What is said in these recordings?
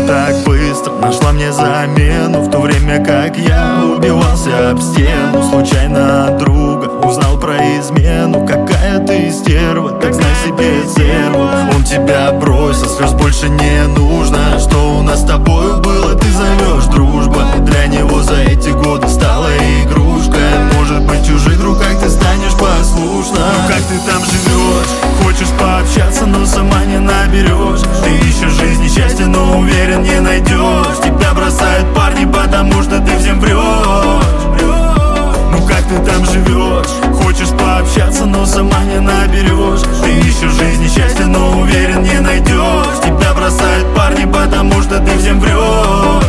так быстро нашла мне замену, в то время как я убивался об стену. Случайно от друга узнал про измену. Какая ты стерва, так знай себе цену. Он тебя бросил, слез больше не нужно. Что у нас с тобою было, ты зовешь дружба. Для него за эти годы стала игрушка. Может быть, чужих руках ты станешь послушна. Ну как ты там живешь? Хочешь пообщаться, но сама не наберешь. Ты ищешь жизни счастья, но уверен, не найдешь. Тебя бросают парни, потому что ты всем врешь. Ну как ты там живешь? Хочешь пообщаться, но сама не наберешь. Ты ищешь жизни счастья, но уверен, не найдешь. Тебя бросают парни, потому что ты всем врешь.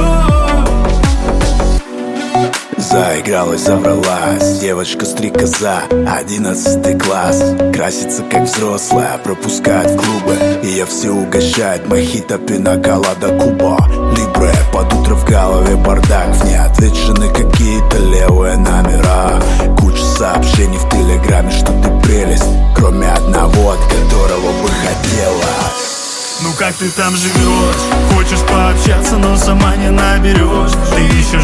Заигралась, завралась, девочка-стрекоза, 11 класс. Красится как взрослая, пропускает в клубы. Ее все угощает, мохито, пина-колада, Куба Либре. Под утро в голове бардак, в ней отвечены какие-то левые номера. Куча сообщений в телеграме, что ты прелесть, кроме одного, от которого бы хотелось. Ну как ты там живешь? Хочешь пообщаться, но сама не наберешь. Ты ищешь